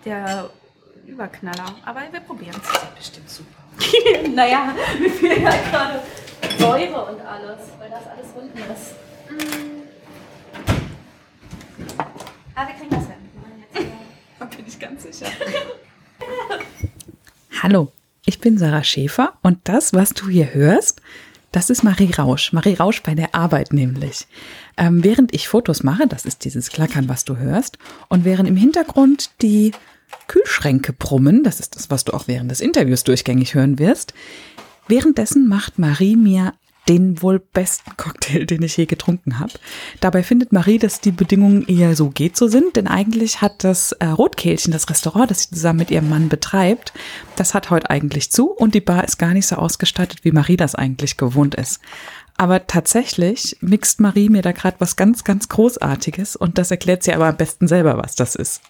der Überknaller. Aber wir probieren es. Das ist bestimmt super. Naja, mir fehlt halt gerade Säure und alles, weil das alles unten ist. Aber wir kriegen das hin. Da bin ich ganz sicher. Hallo, ich bin Sarah Schäfer und das, was du hier hörst, das ist Marie Rausch. Marie Rausch bei der Arbeit nämlich. Während ich Fotos mache, das ist dieses Klackern, was du hörst, und während im Hintergrund die Kühlschränke brummen, das ist das, was du auch während des Interviews durchgängig hören wirst, währenddessen macht Marie mir den wohl besten Cocktail, den ich je getrunken habe. Dabei findet Marie, dass die Bedingungen eher so geht so sind, denn eigentlich hat das Rotkehlchen, das Restaurant, das sie zusammen mit ihrem Mann betreibt, das hat heute eigentlich zu und die Bar ist gar nicht so ausgestattet, wie Marie das eigentlich gewohnt ist. Aber tatsächlich mixt Marie mir da gerade was ganz, ganz Großartiges und das erklärt sie aber am besten selber, was das ist.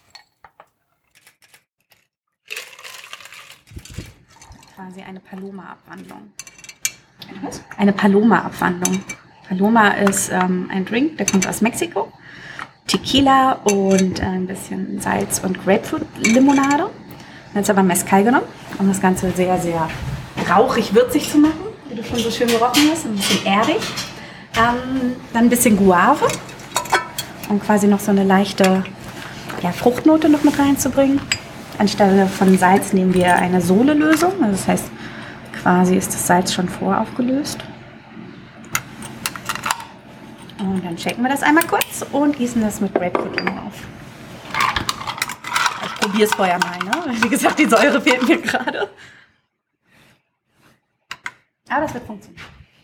Quasi eine Paloma-Abwandlung. Eine Paloma-Abwandlung. Paloma ist ein Drink, der kommt aus Mexiko. Tequila und ein bisschen Salz und Grapefruit-Limonade. Jetzt aber Mezcal genommen, um das Ganze sehr, sehr rauchig, würzig zu machen, wie du schon so schön gerochen hast. Ein bisschen erdig. Dann ein bisschen Guave, um quasi noch so eine leichte Fruchtnote noch mit reinzubringen. Anstelle von Salz nehmen wir eine Sole-Lösung. Also das heißt, quasi ist das Salz schon voraufgelöst. Und dann checken wir das einmal kurz und gießen das mit Grapefruit auf. Ich probiere es vorher mal, ne? Wie gesagt, die Säure fehlt mir gerade. Aber das wird funktionieren.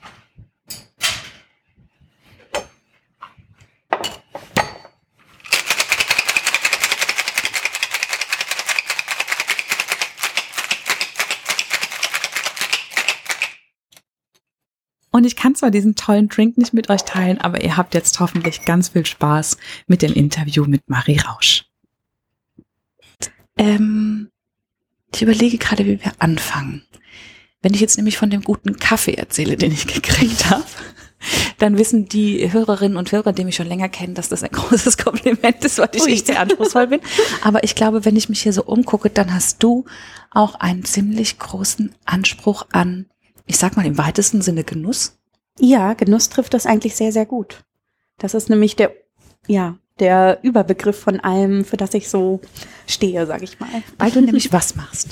Und ich kann zwar diesen tollen Drink nicht mit euch teilen, aber ihr habt jetzt hoffentlich ganz viel Spaß mit dem Interview mit Marie Rausch. Ich überlege gerade, wie wir anfangen. Wenn ich jetzt nämlich von dem guten Kaffee erzähle, den ich gekriegt habe, dann wissen die Hörerinnen und Hörer, die mich schon länger kennen, dass das ein großes Kompliment ist, weil ich echt sehr anspruchsvoll bin. Aber ich glaube, wenn ich mich hier so umgucke, dann hast du auch einen ziemlich großen Anspruch an, ich sag mal im weitesten Sinne Genuss. Ja, Genuss trifft das eigentlich sehr, sehr gut. Das ist nämlich der Überbegriff von allem, für das ich so stehe, sag ich mal. Weil du nämlich was machst?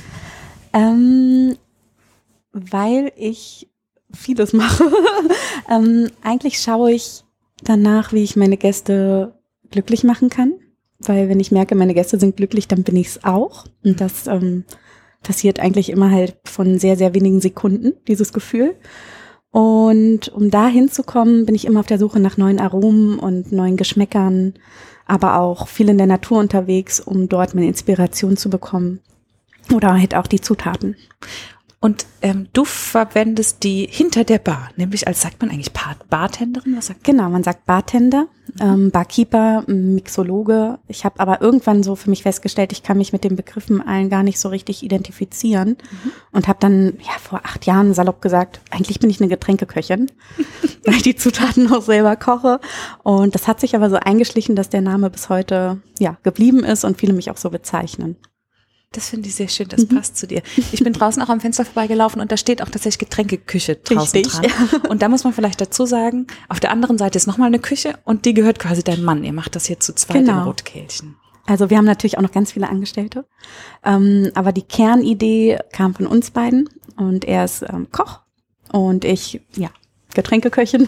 Weil ich vieles mache. Eigentlich schaue ich danach, wie ich meine Gäste glücklich machen kann. Weil wenn ich merke, meine Gäste sind glücklich, dann bin ich es auch. Und das passiert eigentlich immer halt von sehr, sehr wenigen Sekunden, dieses Gefühl. Und um da hinzukommen, bin ich immer auf der Suche nach neuen Aromen und neuen Geschmäckern, aber auch viel in der Natur unterwegs, um dort meine Inspiration zu bekommen. Oder halt auch die Zutaten. Und du verwendest die hinter der Bar, nämlich als, sagt man eigentlich Bartenderin? Was sagt man? Genau, man sagt Bartender, Barkeeper, Mixologe. Ich habe aber irgendwann so für mich festgestellt, ich kann mich mit den Begriffen allen gar nicht so richtig identifizieren. Und habe dann vor 8 Jahren salopp gesagt, eigentlich bin ich eine Getränkeköchin, weil ich die Zutaten auch selber koche. Und das hat sich aber so eingeschlichen, dass der Name bis heute geblieben ist und viele mich auch so bezeichnen. Das finde ich sehr schön, das passt zu dir. Ich bin draußen auch am Fenster vorbeigelaufen und da steht auch tatsächlich Getränkeküche draußen dran. Und da muss man vielleicht dazu sagen, auf der anderen Seite ist nochmal eine Küche und die gehört quasi deinem Mann. Ihr macht das hier zu zweit im Rotkehlchen. Also wir haben natürlich auch noch ganz viele Angestellte, aber die Kernidee kam von uns beiden und er ist Koch und ich, Getränkeköchin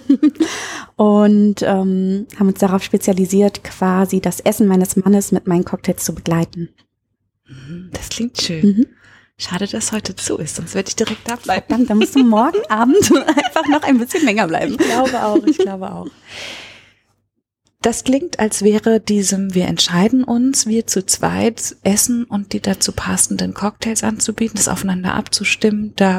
und haben uns darauf spezialisiert, quasi das Essen meines Mannes mit meinen Cocktails zu begleiten. Das klingt schön. Schade, dass heute zu ist, sonst werde ich direkt da bleiben. Verdammt, dann musst du morgen Abend einfach noch ein bisschen länger bleiben. Ich glaube auch. Das klingt, als wäre wir entscheiden uns, wir zu zweit essen und die dazu passenden Cocktails anzubieten, das aufeinander abzustimmen. Da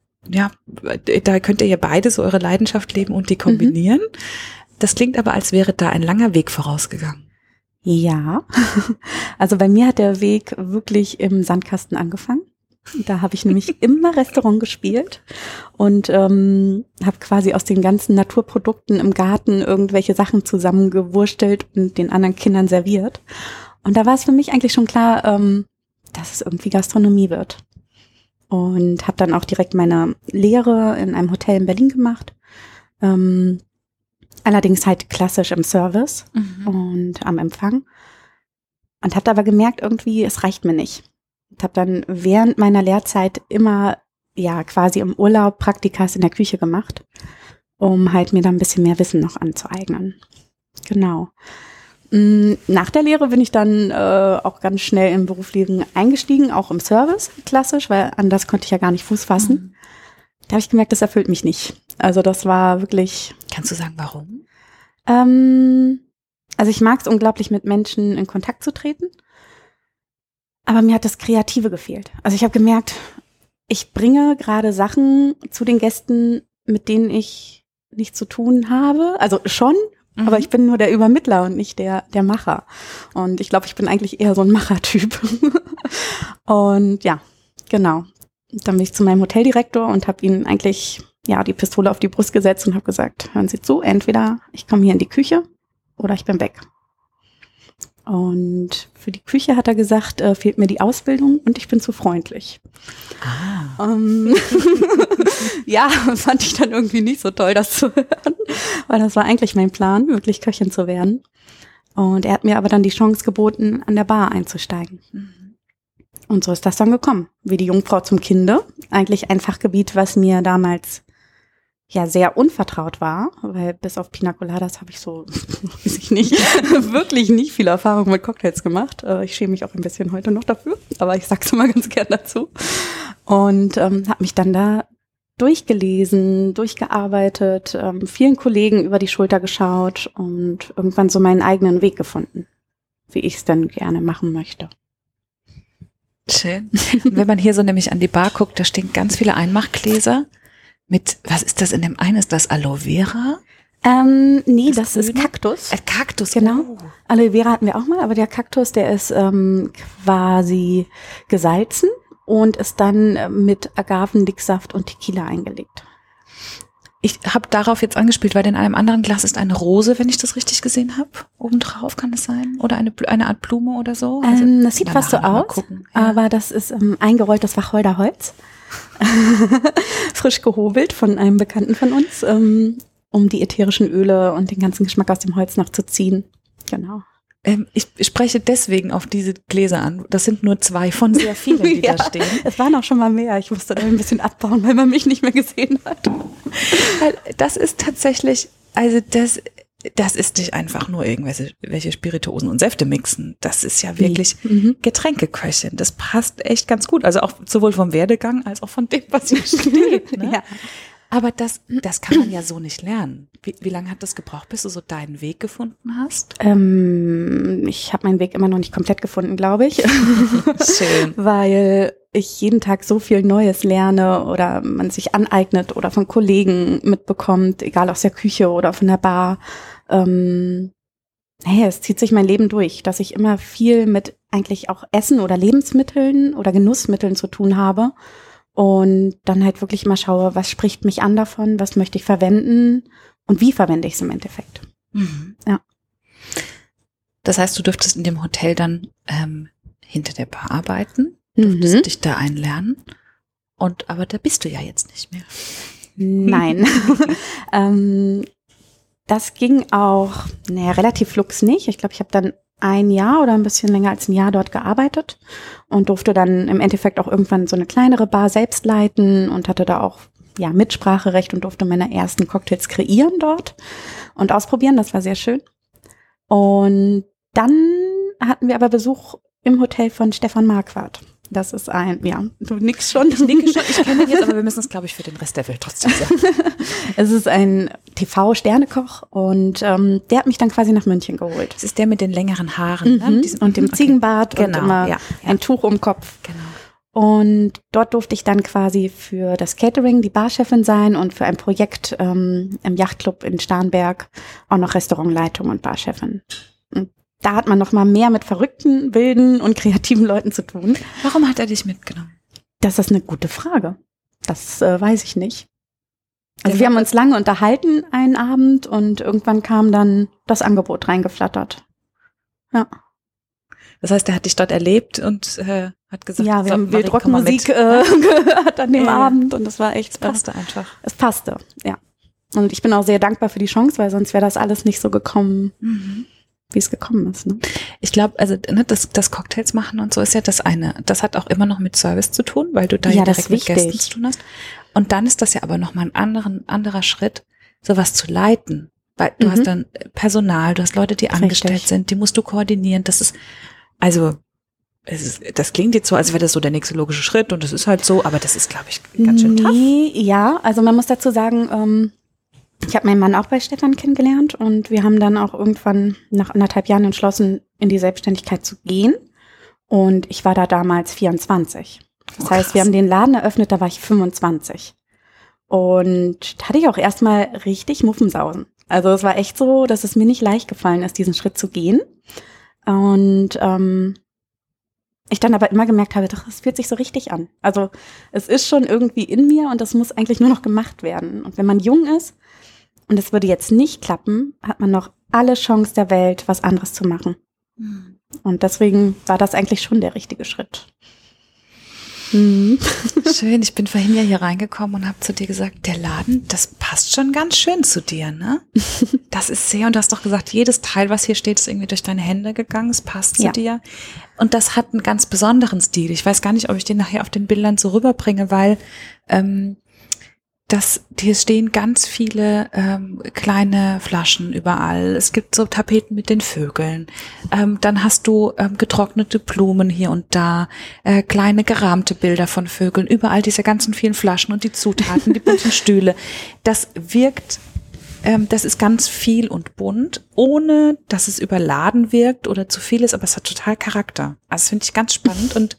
könnt ihr ja beide so eure Leidenschaft leben und die kombinieren. Das klingt aber, als wäre da ein langer Weg vorausgegangen. Ja, also bei mir hat der Weg wirklich im Sandkasten angefangen. Da habe ich nämlich immer Restaurant gespielt und habe quasi aus den ganzen Naturprodukten im Garten irgendwelche Sachen zusammengewurstelt und den anderen Kindern serviert. Und da war es für mich eigentlich schon klar, dass es irgendwie Gastronomie wird. Und habe dann auch direkt meine Lehre in einem Hotel in Berlin gemacht. Allerdings halt klassisch im Service und am Empfang. Und habe aber gemerkt, irgendwie, es reicht mir nicht. Ich habe dann während meiner Lehrzeit immer quasi im Urlaub Praktikas in der Küche gemacht, um halt mir da ein bisschen mehr Wissen noch anzueignen. Genau. Nach der Lehre bin ich dann auch ganz schnell im Berufsleben eingestiegen, auch im Service, klassisch, weil anders konnte ich ja gar nicht Fuß fassen. Da habe ich gemerkt, das erfüllt mich nicht. Also das war wirklich... Kannst du sagen, warum? Also ich mag es unglaublich, mit Menschen in Kontakt zu treten, aber mir hat das Kreative gefehlt. Also ich habe gemerkt, ich bringe gerade Sachen zu den Gästen, mit denen ich nichts zu tun habe. Also schon, aber ich bin nur der Übermittler und nicht der Macher. Und ich glaube, ich bin eigentlich eher so ein Machertyp. Und ja, genau. Dann bin ich zu meinem Hoteldirektor und habe ihm eigentlich die Pistole auf die Brust gesetzt und habe gesagt, hören Sie zu, entweder ich komme hier in die Küche oder ich bin weg. Und für die Küche hat er gesagt, fehlt mir die Ausbildung und ich bin zu freundlich. Ja, fand ich dann irgendwie nicht so toll, das zu hören, weil das war eigentlich mein Plan, wirklich Köchin zu werden. Und er hat mir aber dann die Chance geboten, an der Bar einzusteigen. Und so ist das dann gekommen, wie die Jungfrau zum Kinde. Eigentlich ein Fachgebiet, was mir damals sehr unvertraut war, weil bis auf Pina Coladas habe ich so, weiß ich nicht, wirklich nicht viel Erfahrung mit Cocktails gemacht. Ich schäme mich auch ein bisschen heute noch dafür, aber ich sag's immer ganz gern dazu. Und habe mich dann da durchgelesen, durchgearbeitet, vielen Kollegen über die Schulter geschaut und irgendwann so meinen eigenen Weg gefunden, wie ich es dann gerne machen möchte. Schön. Und wenn man hier so nämlich an die Bar guckt, da stehen ganz viele Einmachgläser. Mit, was ist das in dem einen? Ist das Aloe Vera? Nee, das ist Kaktus. Kaktus, genau. Oh. Aloe Vera hatten wir auch mal, aber der Kaktus, der ist quasi gesalzen und ist dann mit Agavendicksaft und Tequila eingelegt. Ich habe darauf jetzt angespielt, weil in einem anderen Glas ist eine Rose, wenn ich das richtig gesehen habe. Obendrauf kann es sein? Oder eine Art Blume oder so? Also, das sieht fast so aus, aber das ist eingerolltes Wacholderholz. Frisch gehobelt von einem Bekannten von uns, um die ätherischen Öle und den ganzen Geschmack aus dem Holz noch zu ziehen. Genau. Ich spreche deswegen auf diese Gläser an. Das sind nur 2 von sehr vielen, die da stehen. Es waren auch schon mal mehr. Ich musste da ein bisschen abbauen, weil man mich nicht mehr gesehen hat. Weil das ist tatsächlich, also das ist nicht einfach nur welche Spirituosen und Säfte mixen. Das ist ja wirklich Getränkeköchin. Das passt echt ganz gut. Also auch sowohl vom Werdegang als auch von dem, was hier steht. Ne? Ja. Aber das kann man ja so nicht lernen. Wie lange hat das gebraucht, bis du so deinen Weg gefunden hast? Ich habe meinen Weg immer noch nicht komplett gefunden, glaube ich. Schön. Weil ich jeden Tag so viel Neues lerne oder man sich aneignet oder von Kollegen mitbekommt, egal aus der Küche oder von der Bar. Es zieht sich mein Leben durch, dass ich immer viel mit eigentlich auch Essen oder Lebensmitteln oder Genussmitteln zu tun habe und dann halt wirklich immer schaue, was spricht mich an davon, was möchte ich verwenden und wie verwende ich es im Endeffekt. Ja. Das heißt, du dürftest in dem Hotel dann hinter der Bar arbeiten, dürftest dich da einlernen aber da bist du ja jetzt nicht mehr. Nein. Das ging auch relativ flugs nicht. Ich glaube, ich habe dann ein Jahr oder ein bisschen länger als ein Jahr dort gearbeitet und durfte dann im Endeffekt auch irgendwann so eine kleinere Bar selbst leiten und hatte da auch Mitspracherecht und durfte meine ersten Cocktails kreieren dort und ausprobieren. Das war sehr schön. Und dann hatten wir aber Besuch im Hotel von Stefan Marquardt. Das ist du nickst schon. Ich nicke schon, ich kenne ihn jetzt, aber wir müssen es, glaube ich, für den Rest der Welt trotzdem sagen. Es ist ein TV-Sternekoch und der hat mich dann quasi nach München geholt. Das ist der mit den längeren Haaren. Ne? Und dem Ziegenbart und immer ein Tuch um den Kopf. Genau. Und dort durfte ich dann quasi für das Catering die Barchefin sein und für ein Projekt im Yachtclub in Starnberg auch noch Restaurantleitung und Barchefin. Und da hat man noch mal mehr mit verrückten, wilden und kreativen Leuten zu tun. Warum hat er dich mitgenommen? Das ist eine gute Frage. Das weiß ich nicht. Also wir haben uns lange unterhalten einen Abend und irgendwann kam dann das Angebot reingeflattert. Ja. Das heißt, er hat dich dort erlebt und Hat gesagt, Ja, wir so, haben Marie, komm mal Wildrockmusik mit. gehört an dem Abend und das war echt, Passte einfach. es passte, ja. Und ich bin auch sehr dankbar für die Chance, weil sonst wäre das alles nicht so gekommen, wie es gekommen ist. Ne? Ich glaube, also ne, das Cocktails machen und so ist ja das eine. Das hat auch immer noch mit Service zu tun, weil du da Ja, ja das direkt ist mit Gästen wichtig. zu tun hast. Und dann ist das ja aber nochmal ein anderer Schritt, sowas zu leiten. Weil du hast dann Personal, du hast Leute, die angestellt Richtig. sind, die musst du koordinieren. Das ist, also, das klingt jetzt so, als wäre das so der nächste logische Schritt und das ist halt so, aber das ist, glaube ich, ganz schön tough. Ja, also man muss dazu sagen, ich habe meinen Mann auch bei Stefan kennengelernt und wir haben dann auch irgendwann nach 1,5 Jahren entschlossen, in die Selbstständigkeit zu gehen. Und ich war da damals 24. Das heißt, wir haben den Laden eröffnet, da war ich 25. Und da hatte ich auch erstmal richtig Muffensausen. Also es war echt so, dass es mir nicht leicht gefallen ist, diesen Schritt zu gehen. Und ich dann aber immer gemerkt habe, doch, es fühlt sich so richtig an. Also es ist schon irgendwie in mir und das muss eigentlich nur noch gemacht werden. Und wenn man jung ist und es würde jetzt nicht klappen, hat man noch alle Chance der Welt, was anderes zu machen. Und deswegen war das eigentlich schon der richtige Schritt. Schön, ich bin vorhin ja hier reingekommen und habe zu dir gesagt, der Laden, das passt schon ganz schön zu dir, ne? Das ist sehr, und du hast doch gesagt, jedes Teil, was hier steht, ist irgendwie durch deine Hände gegangen, es passt zu dir. Und das hat einen ganz besonderen Stil. Ich weiß gar nicht, ob ich den nachher auf den Bildern so rüberbringe, weil hier stehen ganz viele kleine Flaschen überall. Es gibt so Tapeten mit den Vögeln. Dann hast du getrocknete Blumen hier und da, kleine gerahmte Bilder von Vögeln. Überall diese ganzen vielen Flaschen und die Zutaten, die bunten Stühle. Das wirkt, das ist ganz viel und bunt, ohne dass es überladen wirkt oder zu viel ist, aber es hat total Charakter. Also das finde ich ganz spannend und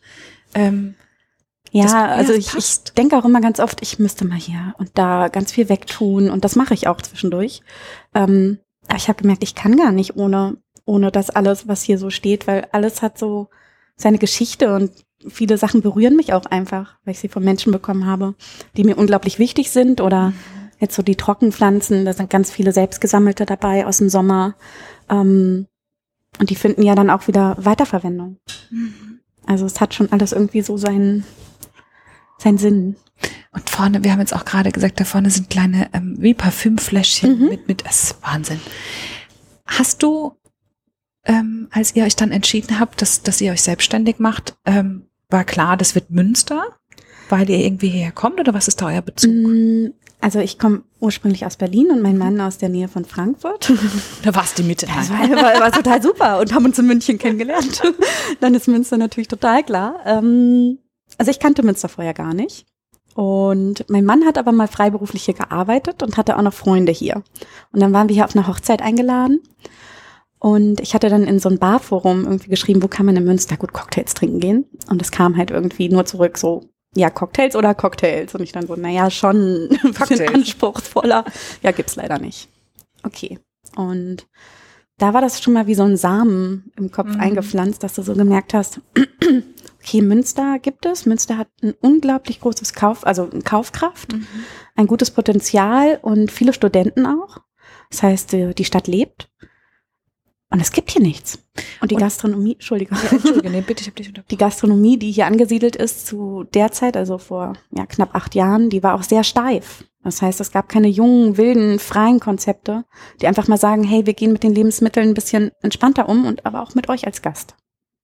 also das ich denke auch immer ganz oft, ich müsste mal hier und da ganz viel wegtun und das mache ich auch zwischendurch. Aber ich habe gemerkt, ich kann gar nicht ohne das alles, was hier so steht, weil alles hat so seine Geschichte und viele Sachen berühren mich auch einfach, weil ich sie von Menschen bekommen habe, die mir unglaublich wichtig sind oder jetzt so die Trockenpflanzen, da sind ganz viele selbstgesammelte dabei aus dem Sommer und die finden ja dann auch wieder Weiterverwendung. Also es hat schon alles irgendwie so seinen Sinn. Und vorne, wir haben jetzt auch gerade gesagt, da vorne sind kleine wie Parfümfläschchen mit das ist Wahnsinn. Hast du, als ihr euch dann entschieden habt, dass ihr euch selbstständig macht, war klar, das wird Münster, weil ihr irgendwie hierher kommt oder was ist da euer Bezug? Also ich komme ursprünglich aus Berlin und mein Mann aus der Nähe von Frankfurt. Da warst du die Mitte. Das war total super und haben uns in München kennengelernt. Dann ist Münster natürlich total klar. Also ich kannte Münster vorher gar nicht. Und mein Mann hat aber mal freiberuflich hier gearbeitet und hatte auch noch Freunde hier. Und dann waren wir hier auf eine Hochzeit eingeladen. Und ich hatte dann in so ein Barforum irgendwie geschrieben, wo kann man in Münster gut Cocktails trinken gehen? Und es kam halt irgendwie nur zurück so, ja, Cocktails oder Cocktails? Und ich dann so, naja, schon ein bisschen anspruchsvoller. Ja, gibt's leider nicht. Okay. Und da war das schon mal wie so ein Samen im Kopf eingepflanzt, dass du so gemerkt hast, okay, Münster gibt es. Münster hat ein unglaublich großes Kaufkraft, ein gutes Potenzial und viele Studenten auch. Das heißt, die Stadt lebt. Und es gibt hier nichts. Und die Gastronomie, Entschuldige, Nee, bitte, ich hab dich unterbrochen. die Gastronomie, die hier angesiedelt ist zu der Zeit, also vor knapp 8 Jahren, die war auch sehr steif. Das heißt, es gab keine jungen, wilden, freien Konzepte, die einfach mal sagen, hey, wir gehen mit den Lebensmitteln ein bisschen entspannter um und aber auch mit euch als Gast.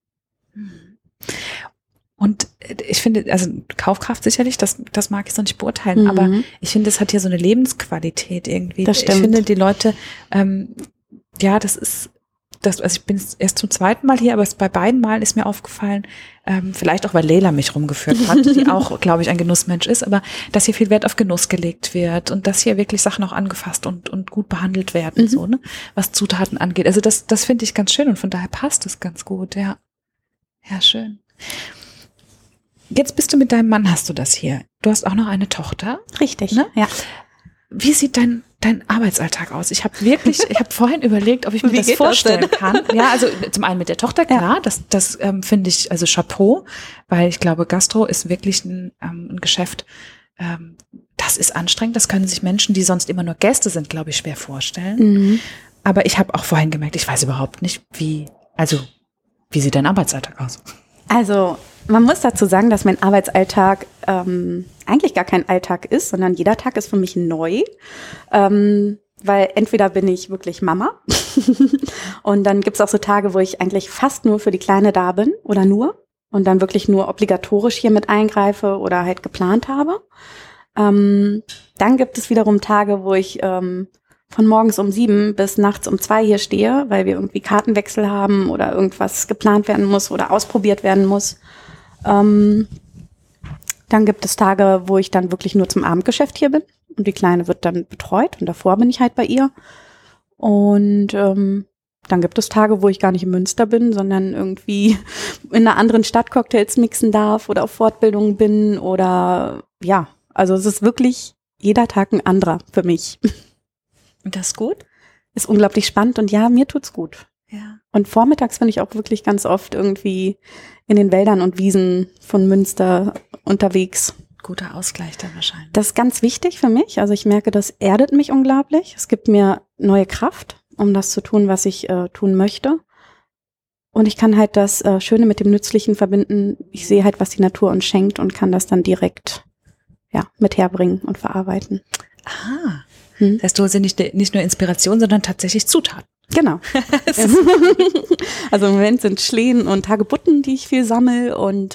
Und ich finde, also Kaufkraft sicherlich, das mag ich so nicht beurteilen, aber ich finde, es hat hier so eine Lebensqualität irgendwie. Das stimmt. Ich finde, die Leute, also ich bin erst zum zweiten Mal hier, aber bei beiden Malen ist mir aufgefallen, vielleicht auch, weil Leila mich rumgeführt hat, die auch, glaube ich, ein Genussmensch ist, aber dass hier viel Wert auf Genuss gelegt wird und dass hier wirklich Sachen auch angefasst und gut behandelt werden, so, ne, was Zutaten angeht. Also das finde ich ganz schön und von daher passt es ganz gut, ja. Ja, schön. Jetzt bist du mit deinem Mann, hast du das hier. Du hast auch noch eine Tochter. Richtig, ne? Ja. Wie sieht dein Arbeitsalltag aus? Ich habe vorhin überlegt, ob ich mir Wie das geht vorstellen das kann. Ja, also zum einen mit der Tochter, klar, das finde ich, also Chapeau, weil ich glaube, Gastro ist wirklich ein Geschäft, das ist anstrengend, das können sich Menschen, die sonst immer nur Gäste sind, glaube ich, schwer vorstellen. Aber ich habe auch vorhin gemerkt, ich weiß überhaupt nicht, wie sieht dein Arbeitsalltag aus? Also Man muss dazu sagen, dass mein Arbeitsalltag eigentlich gar kein Alltag ist, sondern jeder Tag ist für mich neu. Weil entweder bin ich wirklich Mama und dann gibt's auch so Tage, wo ich eigentlich fast nur für die Kleine da bin oder nur und dann wirklich nur obligatorisch hier mit eingreife oder halt geplant habe. Dann gibt es wiederum Tage, wo ich von morgens um 7 bis nachts um 2 hier stehe, weil wir irgendwie Kartenwechsel haben oder irgendwas geplant werden muss oder ausprobiert werden muss. Dann gibt es Tage, wo ich dann wirklich nur zum Abendgeschäft hier bin und die Kleine wird dann betreut und davor bin ich halt bei ihr. Und dann gibt es Tage, wo ich gar nicht in Münster bin, sondern irgendwie in einer anderen Stadt Cocktails mixen darf oder auf Fortbildungen bin oder ja, also es ist wirklich jeder Tag ein anderer für mich. Und das ist gut? Ist unglaublich spannend und ja, mir tut's gut. Ja. Und vormittags bin ich auch wirklich ganz oft irgendwie in den Wäldern und Wiesen von Münster unterwegs. Guter Ausgleich dann wahrscheinlich. Das ist ganz wichtig für mich. Also ich merke, das erdet mich unglaublich. Es gibt mir neue Kraft, um das zu tun, was ich tun möchte. Und ich kann halt das Schöne mit dem Nützlichen verbinden. Ich sehe halt, was die Natur uns schenkt und kann das dann direkt mit herbringen und verarbeiten. Aha. Das heißt, du hast ja nicht nur Inspiration, sondern tatsächlich Zutaten. Genau. Also im Moment sind Schlehen und Hagebutten, die ich viel sammle und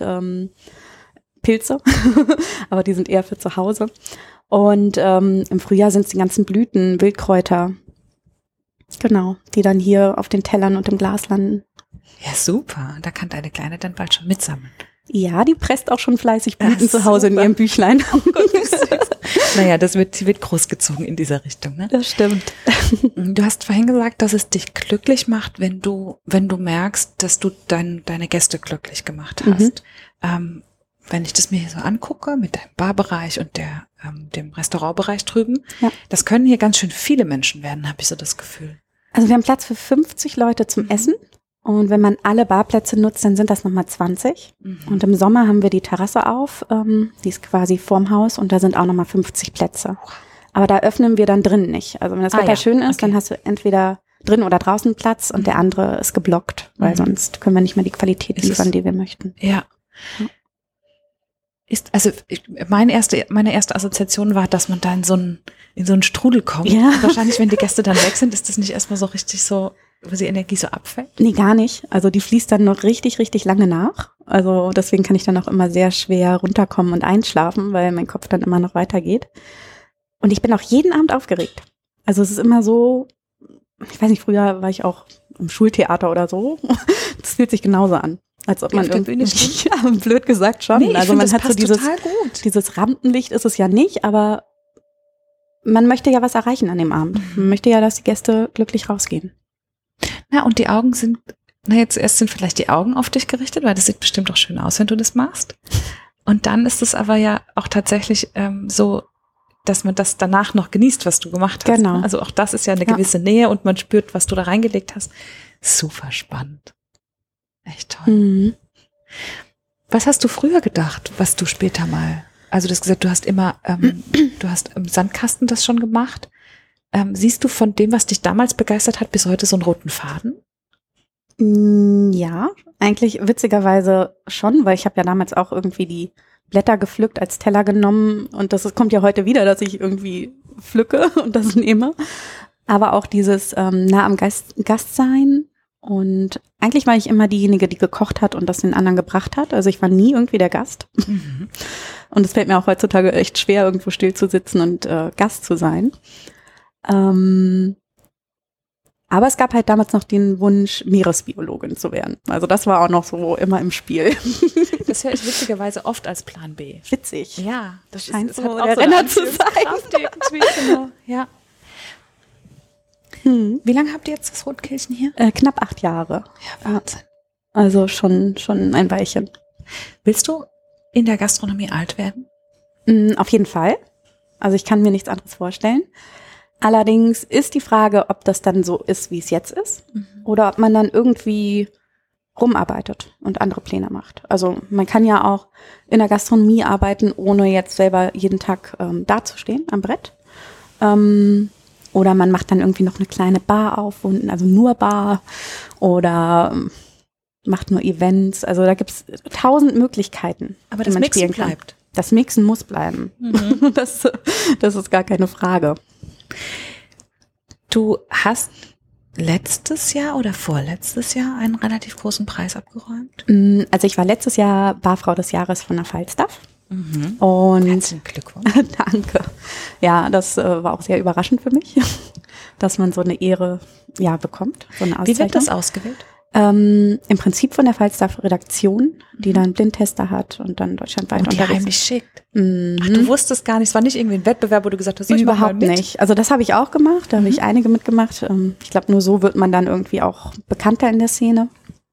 Pilze, aber die sind eher für zu Hause. Und im Frühjahr sind es die ganzen Blüten, Wildkräuter, genau, die dann hier auf den Tellern und im Glas landen. Ja, super. Da kann deine Kleine dann bald schon mitsammeln. Ja, die presst auch schon fleißig Blüten zu Hause super. in ihrem Büchlein. Oh Gott, wie süß. Naja, sie wird großgezogen in dieser Richtung, ne? Das stimmt. Du hast vorhin gesagt, dass es dich glücklich macht, wenn du merkst, dass du deine Gäste glücklich gemacht hast. Wenn ich das mir hier so angucke, mit deinem Barbereich und dem Restaurantbereich drüben, das können hier ganz schön viele Menschen werden, habe ich so das Gefühl. Also wir haben Platz für 50 Leute zum Essen. Und wenn man alle Barplätze nutzt, dann sind das nochmal 20. Und im Sommer haben wir die Terrasse auf, die ist quasi vorm Haus und da sind auch nochmal 50 Plätze. Aber da öffnen wir dann drin nicht. Also wenn das Wetter schön ist, dann hast du entweder drin oder draußen Platz und der andere ist geblockt, weil sonst können wir nicht mehr die Qualität liefern, die wir möchten. Ja. Meine erste Assoziation war, dass man da in so einen Strudel kommt. Ja. Wahrscheinlich, wenn die Gäste dann weg sind, ist das nicht erstmal so richtig so, wo die Energie so abfällt? Nee, gar nicht. Also die fließt dann noch richtig, richtig lange nach. Also deswegen kann ich dann auch immer sehr schwer runterkommen und einschlafen, weil mein Kopf dann immer noch weitergeht. Und ich bin auch jeden Abend aufgeregt. Also es ist immer so, ich weiß nicht, früher war ich auch im Schultheater oder so. Das fühlt sich genauso an. Als ob man irgendwie, ja, blöd gesagt schon. Nee, also man hat so gut. dieses Rampenlicht ist es ja nicht, aber man möchte ja was erreichen an dem Abend. Man möchte ja, dass die Gäste glücklich rausgehen. Na, und die Augen sind, zuerst sind vielleicht die Augen auf dich gerichtet, weil das sieht bestimmt auch schön aus, wenn du das machst. Und dann ist es aber ja auch tatsächlich so, dass man das danach noch genießt, was du gemacht hast. Genau. Also auch das ist ja eine gewisse Nähe und man spürt, was du da reingelegt hast. Super spannend. Echt toll. Was hast du früher gedacht, was du später mal, also du hast gesagt, du hast immer, du hast im Sandkasten das schon gemacht. Siehst du von dem, was dich damals begeistert hat, bis heute so einen roten Faden? Ja, eigentlich witzigerweise schon, weil ich habe ja damals auch irgendwie die Blätter gepflückt, als Teller genommen und das kommt ja heute wieder, dass ich irgendwie pflücke und das nehme. Aber auch dieses nah am Gast sein und eigentlich war ich immer diejenige, die gekocht hat und das den anderen gebracht hat. Also ich war nie irgendwie der Gast. Und es fällt mir auch heutzutage echt schwer, irgendwo still zu sitzen und Gast zu sein. Aber es gab halt damals noch den Wunsch, Meeresbiologin zu werden. Also das war auch noch so immer im Spiel. Das höre ich witzigerweise oft als Plan B. Witzig. Ja, das scheint ist, so der Renner zu sein. Genau. Ja. Wie lange habt ihr jetzt das Rotkehlchen hier? Knapp 8 Jahre. Ja, Wahnsinn. Also schon ein Weilchen. Willst du in der Gastronomie alt werden? Auf jeden Fall. Also ich kann mir nichts anderes vorstellen. Allerdings ist die Frage, ob das dann so ist, wie es jetzt ist, oder ob man dann irgendwie rumarbeitet und andere Pläne macht. Also man kann ja auch in der Gastronomie arbeiten, ohne jetzt selber jeden Tag dazustehen am Brett. Oder man macht dann irgendwie noch eine kleine Bar auf, also nur Bar. Oder macht nur Events. Also da gibt es 1000 Möglichkeiten, Aber die das man Mixen spielen kann. bleibt. Das Mixen muss bleiben. Das ist gar keine Frage. Du hast letztes Jahr oder vorletztes Jahr einen relativ großen Preis abgeräumt. Also ich war letztes Jahr Barfrau des Jahres von der Falstaff. Mhm. Und Herzlichen Glückwunsch. danke. Ja, das war auch sehr überraschend für mich, dass man so eine Ehre bekommt. So eine Wie wird das Auszeichnung. ausgewählt? Im Prinzip von der Falstaff-Redaktion, die dann einen Blindtester hat und dann deutschlandweit Und die unterwegs heimlich ist. schickt. Mhm. Ach, du wusstest gar nicht, es war nicht irgendwie ein Wettbewerb, wo du gesagt hast, so, ich mach mal Überhaupt mit. nicht. Also das habe ich auch gemacht, da habe ich einige mitgemacht. Ich glaube, nur so wird man dann irgendwie auch bekannter in der Szene.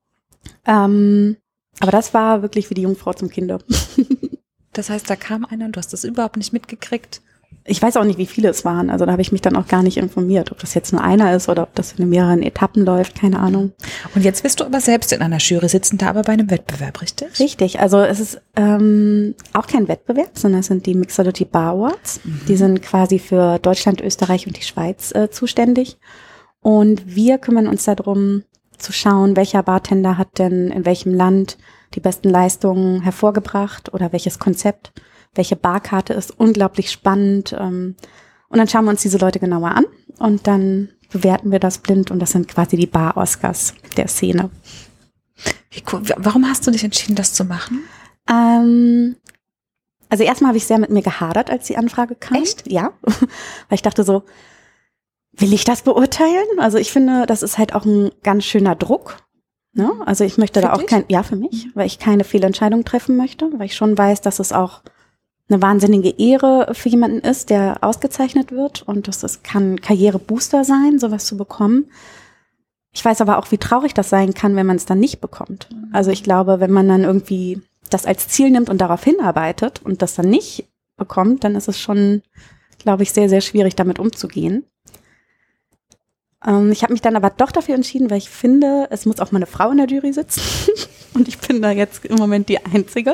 Aber das war wirklich wie die Jungfrau zum Kinde. Das heißt, da kam einer und du hast das überhaupt nicht mitgekriegt. Ich weiß auch nicht, wie viele es waren. Also da habe ich mich dann auch gar nicht informiert, ob das jetzt nur einer ist oder ob das in mehreren Etappen läuft, keine Ahnung. Und jetzt bist du aber selbst in einer Jury sitzen, da aber bei einem Wettbewerb, richtig? Richtig, also es ist auch kein Wettbewerb, sondern es sind die Mixology Bar Awards. Die sind quasi für Deutschland, Österreich und die Schweiz zuständig. Und wir kümmern uns darum, zu schauen, welcher Bartender hat denn in welchem Land die besten Leistungen hervorgebracht oder welches Konzept. Welche Barkarte ist unglaublich spannend. Und dann schauen wir uns diese Leute genauer an und dann bewerten wir das blind und das sind quasi die Bar-Oscars der Szene. Wie cool. Warum hast du dich entschieden, das zu machen? Also erstmal habe ich sehr mit mir gehadert, als die Anfrage kam. Echt? Ja, weil ich dachte so, will ich das beurteilen? Also ich finde, das ist halt auch ein ganz schöner Druck. Ne? Also ich möchte Für da auch dich? für mich, weil ich keine Fehlentscheidung treffen möchte, weil ich schon weiß, dass es auch eine wahnsinnige Ehre für jemanden ist, der ausgezeichnet wird und das kann Karrierebooster sein, sowas zu bekommen. Ich weiß aber auch, wie traurig das sein kann, wenn man es dann nicht bekommt. Also ich glaube, wenn man dann irgendwie das als Ziel nimmt und darauf hinarbeitet und das dann nicht bekommt, dann ist es schon, glaube ich, sehr, sehr schwierig, damit umzugehen. Ich habe mich dann aber doch dafür entschieden, weil ich finde, es muss auch mal eine Frau in der Jury sitzen und ich bin da jetzt im Moment die Einzige.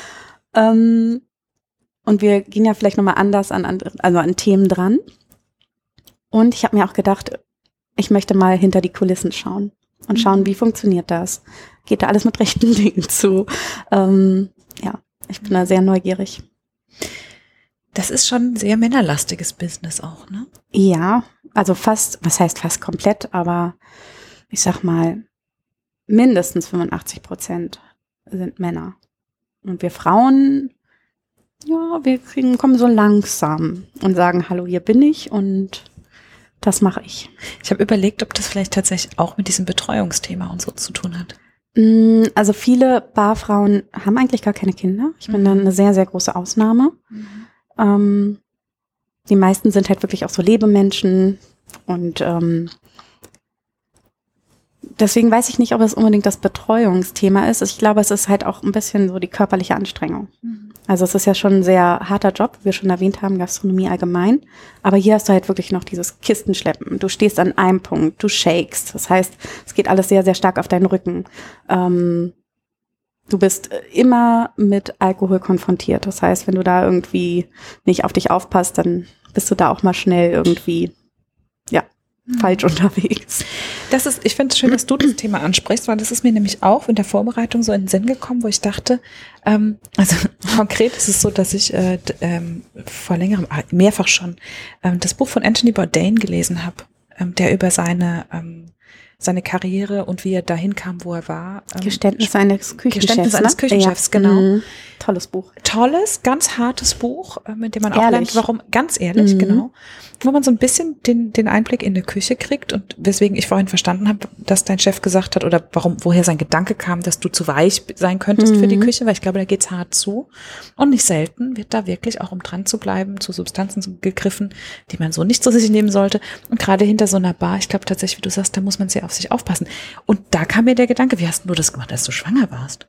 Und wir gehen ja vielleicht nochmal anders an Themen dran. Und ich habe mir auch gedacht, ich möchte mal hinter die Kulissen schauen und schauen, wie funktioniert das? Geht da alles mit rechten Dingen zu? Ich bin da sehr neugierig. Das ist schon ein sehr männerlastiges Business auch, ne? Ja, also was heißt fast komplett, aber ich sag mal, mindestens 85% sind Männer. Und wir Frauen, wir kommen so langsam und sagen, hallo, hier bin ich und das mache ich. Ich habe überlegt, ob das vielleicht tatsächlich auch mit diesem Betreuungsthema und so zu tun hat. Also viele Barfrauen haben eigentlich gar keine Kinder. Ich bin dann eine sehr, sehr große Ausnahme. Die meisten sind halt wirklich auch so Lebemenschen und deswegen weiß ich nicht, ob es unbedingt das Betreuungsthema ist. Ich glaube, es ist halt auch ein bisschen so die körperliche Anstrengung. Also es ist ja schon ein sehr harter Job, wie wir schon erwähnt haben, Gastronomie allgemein. Aber hier hast du halt wirklich noch dieses Kistenschleppen. Du stehst an einem Punkt, du shakest. Das heißt, es geht alles sehr, sehr stark auf deinen Rücken. Du bist immer mit Alkohol konfrontiert. Das heißt, wenn du da irgendwie nicht auf dich aufpasst, dann bist du da auch mal schnell irgendwie, falsch unterwegs. Ich finde es schön, dass du das Thema ansprichst, weil das ist mir nämlich auch in der Vorbereitung so in den Sinn gekommen, wo ich dachte, also konkret ist es so, dass ich vor längerem, mehrfach schon, das Buch von Anthony Bourdain gelesen habe, der über seine Karriere und wie er dahin kam, wo er war. Geständnis eines Küchenchefs. Geständnis eines Küchenchefs, ja. genau. Tolles Buch. Tolles, ganz hartes Buch, mit dem man auch Ehrlich. lernt, warum, ganz ehrlich, genau, wo man so ein bisschen den Einblick in die Küche kriegt und weswegen ich vorhin verstanden habe, dass dein Chef gesagt hat oder woher sein Gedanke kam, dass du zu weich sein könntest für die Küche, weil ich glaube, da geht's hart zu. Und nicht selten wird da wirklich auch, um dran zu bleiben, zu Substanzen gegriffen, die man so nicht zu sich nehmen sollte. Und gerade hinter so einer Bar, ich glaube tatsächlich, wie du sagst, da muss man sehr auf sich aufpassen. Und da kam mir der Gedanke, wie hast du das gemacht, als du schwanger warst?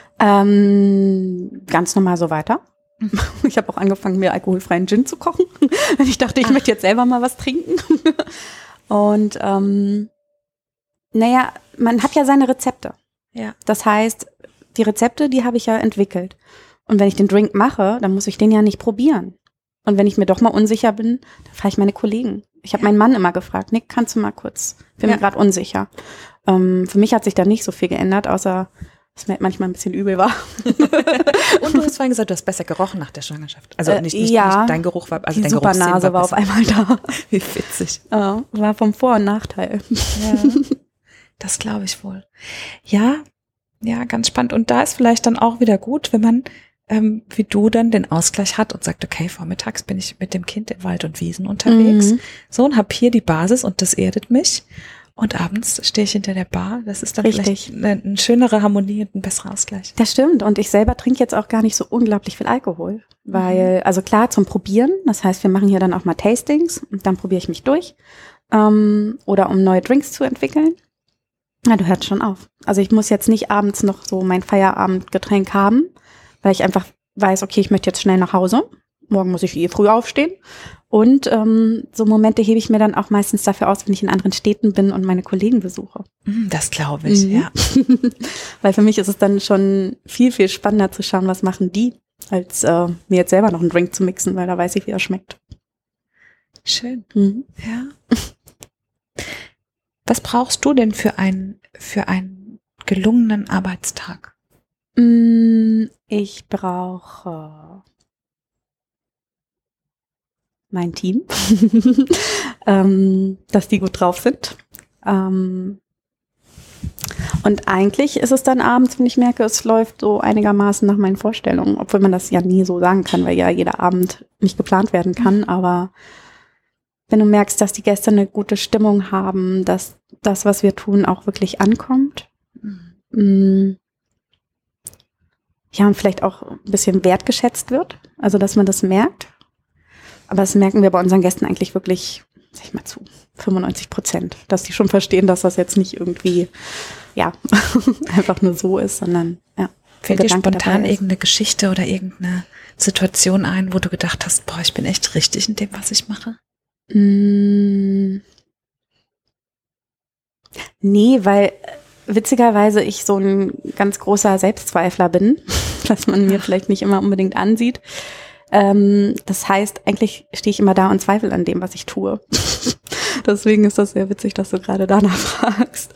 Ganz normal so weiter. Ich habe auch angefangen, mir alkoholfreien Gin zu kochen. Ich dachte, ich möchte jetzt selber mal was trinken. Und man hat ja seine Rezepte. Ja. Das heißt, die Rezepte, die habe ich ja entwickelt. Und wenn ich den Drink mache, dann muss ich den ja nicht probieren. Und wenn ich mir doch mal unsicher bin, dann frage ich meine Kollegen. Ich habe meinen Mann immer gefragt, Nick, kannst du mal kurz? Ich bin mir gerade unsicher. Für mich hat sich da nicht so viel geändert, außer dass mir manchmal ein bisschen übel war. Und du hast vorhin gesagt, du hast besser gerochen nach der Schwangerschaft. Also nicht dein Geruch war, also die dein Supernase war auf einmal da. Wie witzig. War vom Vor- und Nachteil. Ja, das glaube ich wohl. Ja, ganz spannend. Und da ist vielleicht dann auch wieder gut, wenn man, wie du dann den Ausgleich hat und sagt, okay, vormittags bin ich mit dem Kind in Wald und Wiesen unterwegs. So, und habe hier die Basis und das erdet mich. Und abends stehe ich hinter der Bar. Das ist dann vielleicht eine schönere Harmonie und ein besserer Ausgleich. Das stimmt. Und ich selber trinke jetzt auch gar nicht so unglaublich viel Alkohol. Weil, also klar, zum Probieren. Das heißt, wir machen hier dann auch mal Tastings und dann probiere ich mich durch. Oder um neue Drinks zu entwickeln. Na, du hörst schon auf. Also ich muss jetzt nicht abends noch so mein Feierabendgetränk haben, weil ich einfach weiß, okay, ich möchte jetzt schnell nach Hause. Morgen muss ich früh aufstehen. Und so Momente hebe ich mir dann auch meistens dafür aus, wenn ich in anderen Städten bin und meine Kollegen besuche. Das glaube ich, ja. Weil für mich ist es dann schon viel, viel spannender zu schauen, was machen die, als mir jetzt selber noch einen Drink zu mixen, weil da weiß ich, wie er schmeckt. Schön. Ja. Was brauchst du denn für einen gelungenen Arbeitstag? Ich brauche mein Team, dass die gut drauf sind. Und eigentlich ist es dann abends, wenn ich merke, es läuft so einigermaßen nach meinen Vorstellungen, obwohl man das ja nie so sagen kann, weil ja jeder Abend nicht geplant werden kann. Aber wenn du merkst, dass die Gäste eine gute Stimmung haben, dass das, was wir tun, auch wirklich ankommt. Ja, und vielleicht auch ein bisschen wertgeschätzt wird, also dass man das merkt. Aber das merken wir bei unseren Gästen eigentlich wirklich, sag ich mal, zu 95%, dass die schon verstehen, dass das jetzt nicht irgendwie, ja, einfach nur so ist, sondern, ja. Fällt dir spontan irgendeine Geschichte oder irgendeine Situation ein, wo du gedacht hast, boah, ich bin echt richtig in dem, was ich mache? Nee, weil witzigerweise ich so ein ganz großer Selbstzweifler bin, was man mir vielleicht nicht immer unbedingt ansieht. Das heißt, eigentlich stehe ich immer da und zweifle an dem, was ich tue. Deswegen ist das sehr witzig, dass du gerade danach fragst.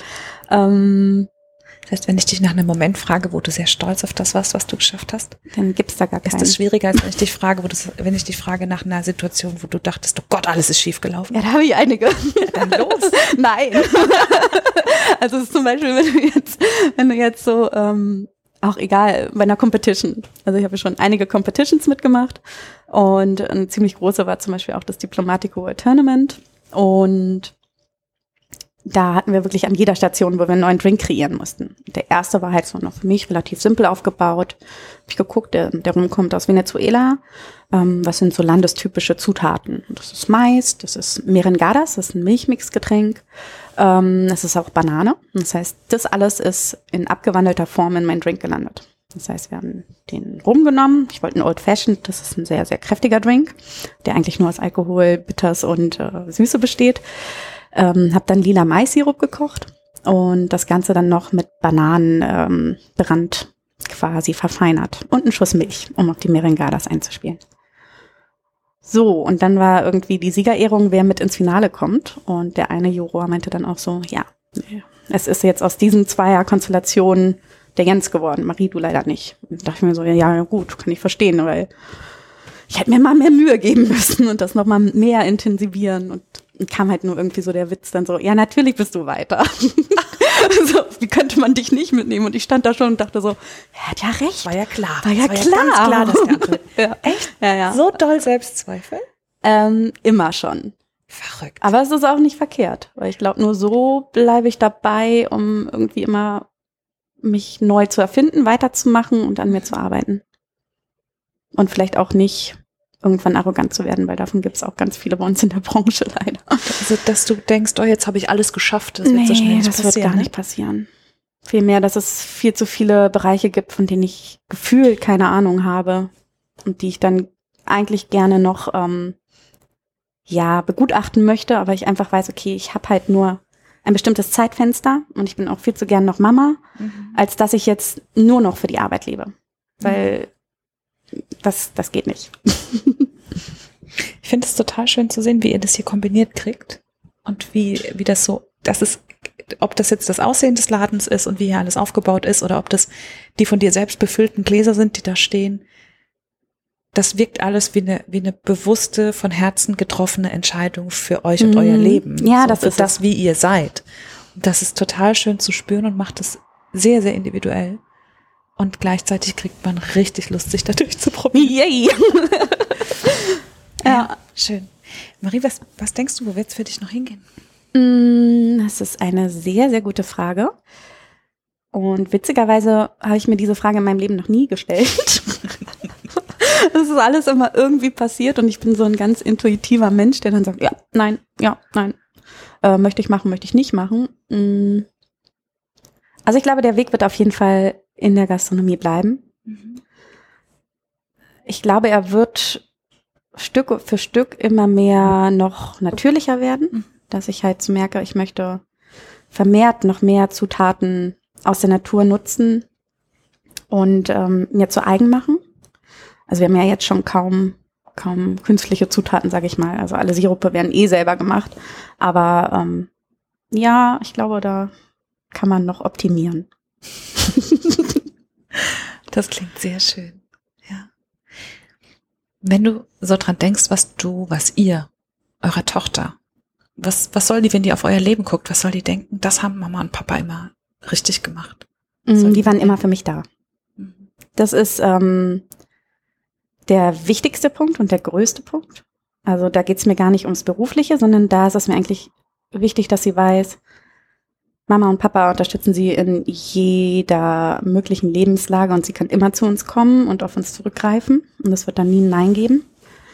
Das heißt, wenn ich dich nach einem Moment frage, wo du sehr stolz auf das warst, was du geschafft hast, dann gibt's da gar keinen. Ist das schwieriger, als wenn ich dich frage, wenn ich dich frage nach einer Situation, wo du dachtest, oh Gott, alles ist schief gelaufen? Ja, da habe ich einige. Ja, dann los. Nein. Also es ist zum Beispiel, wenn du jetzt so auch egal, bei einer Competition. Also ich habe schon einige Competitions mitgemacht und eine ziemlich große war zum Beispiel auch das Diplomatico World Tournament und da hatten wir wirklich an jeder Station, wo wir einen neuen Drink kreieren mussten. Der erste war halt so noch für mich relativ simpel aufgebaut. Hab ich geguckt, der Rum kommt aus Venezuela. Was sind so landestypische Zutaten? Das ist Mais, das ist Merengadas, das ist ein Milchmixgetränk. Das ist auch Banane. Das heißt, das alles ist in abgewandelter Form in meinen Drink gelandet. Das heißt, wir haben den Rum genommen. Ich wollte einen Old Fashioned, das ist ein sehr, sehr kräftiger Drink, der eigentlich nur aus Alkohol, Bitters und Süße besteht. Hab dann lila Mais-Sirup gekocht und das Ganze dann noch mit Bananenbrand quasi verfeinert und einen Schuss Milch, um auf die Merengadas einzuspielen. So, und dann war irgendwie die Siegerehrung, wer mit ins Finale kommt. Und der eine Juror meinte dann auch so, ja, es ist jetzt aus diesen Zweierkonstellationen der Jens geworden, Marie, du leider nicht. Und da dachte ich mir so, ja gut, kann ich verstehen, weil ich hätte mir mal mehr Mühe geben müssen und das nochmal mehr intensivieren. Und kam halt nur irgendwie so der Witz dann so, ja, natürlich bist du weiter. So, wie könnte man dich nicht mitnehmen? Und ich stand da schon und dachte so, er hat ja recht. War ja klar. War ja ganz klar. klar, dass der andere. Ja. Echt? Ja. So doll Selbstzweifel? Immer schon. Verrückt. Aber es ist auch nicht verkehrt, weil ich glaube, nur so bleibe ich dabei, um irgendwie immer mich neu zu erfinden, weiterzumachen und an mir zu arbeiten. Und vielleicht auch nicht irgendwann arrogant zu werden, weil davon gibt es auch ganz viele bei uns in der Branche leider. Also, dass du denkst, oh, jetzt habe ich alles geschafft, das wird so schnell nicht passieren. Das wird gar nicht passieren. Vielmehr, dass es viel zu viele Bereiche gibt, von denen ich gefühlt keine Ahnung habe und die ich dann eigentlich gerne noch begutachten möchte, aber ich einfach weiß, okay, ich habe halt nur ein bestimmtes Zeitfenster und ich bin auch viel zu gern noch Mama, als dass ich jetzt nur noch für die Arbeit lebe. Weil das geht nicht. Ich finde es total schön zu sehen, wie ihr das hier kombiniert kriegt und wie das so, ob das jetzt das Aussehen des Ladens ist und wie hier alles aufgebaut ist oder ob das die von dir selbst befüllten Gläser sind, die da stehen. Das wirkt alles wie eine bewusste, von Herzen getroffene Entscheidung für euch und euer Leben. Ja, so, das für ist das, wie ihr seid. Und das ist total schön zu spüren und macht es sehr, sehr individuell. Und gleichzeitig kriegt man richtig Lust, sich da durchzuprobieren. Yay! Ja, schön. Marie, was denkst du, wo wird es für dich noch hingehen? Das ist eine sehr, sehr gute Frage. Und witzigerweise habe ich mir diese Frage in meinem Leben noch nie gestellt. Das ist alles immer irgendwie passiert und ich bin so ein ganz intuitiver Mensch, der dann sagt, ja, nein. Möchte ich machen, möchte ich nicht machen. Also ich glaube, der Weg wird auf jeden Fall in der Gastronomie bleiben. Ich glaube, er wird Stück für Stück immer mehr noch natürlicher werden, dass ich halt so merke, ich möchte vermehrt noch mehr Zutaten aus der Natur nutzen und mir zu eigen machen. Also wir haben ja jetzt schon kaum künstliche Zutaten, sage ich mal. Also alle Sirupe werden selber gemacht. Aber ja, ich glaube, da kann man noch optimieren. Das klingt sehr schön. Ja. Wenn du so dran denkst, was ihr, eurer Tochter, was soll die, wenn die auf euer Leben guckt, was soll die denken? Das haben Mama und Papa immer richtig gemacht. Die waren immer für mich da. Das ist der wichtigste Punkt und der größte Punkt. Also da geht es mir gar nicht ums Berufliche, sondern da ist es mir eigentlich wichtig, dass sie weiß, Mama und Papa unterstützen sie in jeder möglichen Lebenslage und sie kann immer zu uns kommen und auf uns zurückgreifen und es wird dann nie ein Nein geben.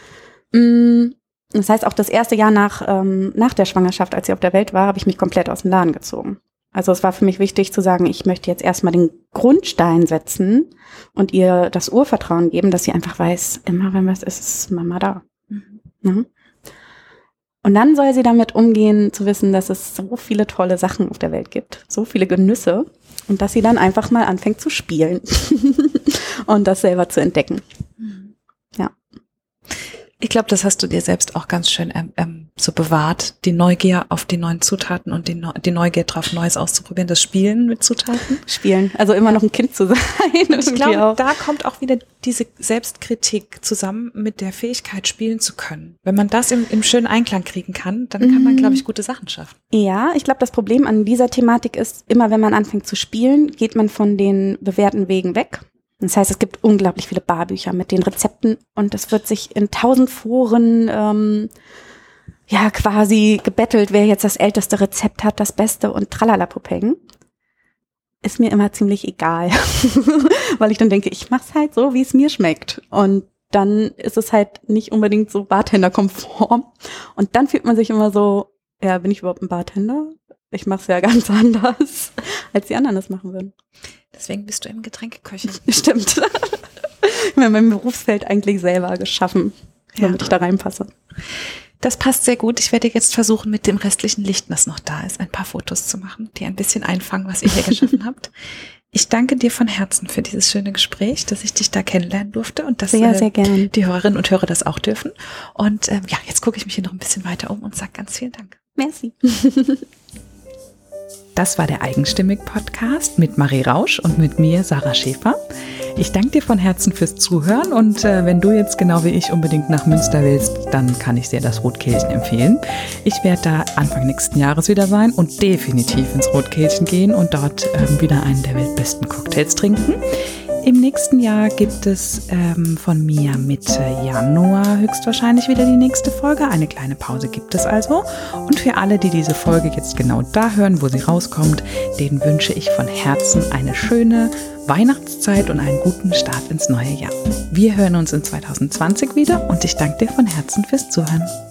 Das heißt, auch das erste Jahr nach der Schwangerschaft, als sie auf der Welt war, habe ich mich komplett aus dem Laden gezogen. Also es war für mich wichtig zu sagen, ich möchte jetzt erstmal den Grundstein setzen und ihr das Urvertrauen geben, dass sie einfach weiß, immer wenn was ist, ist Mama da. Mhm. Und dann soll sie damit umgehen, zu wissen, dass es so viele tolle Sachen auf der Welt gibt, so viele Genüsse und dass sie dann einfach mal anfängt zu spielen und das selber zu entdecken. Ja. Ich glaube, das hast du dir selbst auch ganz schön so bewahrt, die Neugier auf die neuen Zutaten und die Neugier drauf, Neues auszuprobieren, das Spielen mit Zutaten. Spielen, also immer noch ein Kind zu sein. Und ich glaube, da kommt auch wieder diese Selbstkritik zusammen mit der Fähigkeit, spielen zu können. Wenn man das im schönen Einklang kriegen kann, dann kann man, glaube ich, gute Sachen schaffen. Ja, ich glaube, das Problem an dieser Thematik ist, immer wenn man anfängt zu spielen, geht man von den bewährten Wegen weg. Das heißt, es gibt unglaublich viele Barbücher mit den Rezepten und es wird sich in 1000 Foren quasi gebettelt, wer jetzt das älteste Rezept hat, das Beste und Tralalapopeng. Ist mir immer ziemlich egal, weil ich dann denke, ich mach's halt so, wie es mir schmeckt. Und dann ist es halt nicht unbedingt so bartenderkonform. Und dann fühlt man sich immer so, ja, bin ich überhaupt ein Bartender? Ich mach's ja ganz anders, als die anderen das machen würden. Deswegen bist du eben Getränkeköchin. Stimmt. Ich habe mein Berufsfeld eigentlich selber geschaffen, damit ich da reinpasse. Das passt sehr gut. Ich werde jetzt versuchen, mit dem restlichen Licht, das noch da ist, ein paar Fotos zu machen, die ein bisschen einfangen, was ihr hier geschaffen habt. Ich danke dir von Herzen für dieses schöne Gespräch, dass ich dich da kennenlernen durfte und dass sehr, sehr gerne. Die Hörerinnen und Hörer das auch dürfen. Und jetzt gucke ich mich hier noch ein bisschen weiter um und sage ganz vielen Dank. Merci. Das war der Eigenstimmig-Podcast mit Marie Rausch und mit mir, Sarah Schäfer. Ich danke dir von Herzen fürs Zuhören und wenn du jetzt genau wie ich unbedingt nach Münster willst, dann kann ich dir das Rotkehlchen empfehlen. Ich werde da Anfang nächsten Jahres wieder sein und definitiv ins Rotkehlchen gehen und dort wieder einen der weltbesten Cocktails trinken. Im nächsten Jahr gibt es von mir Mitte Januar höchstwahrscheinlich wieder die nächste Folge. Eine kleine Pause gibt es also. Und für alle, die diese Folge jetzt genau da hören, wo sie rauskommt, denen wünsche ich von Herzen eine schöne Weihnachtszeit und einen guten Start ins neue Jahr. Wir hören uns in 2020 wieder und ich danke dir von Herzen fürs Zuhören.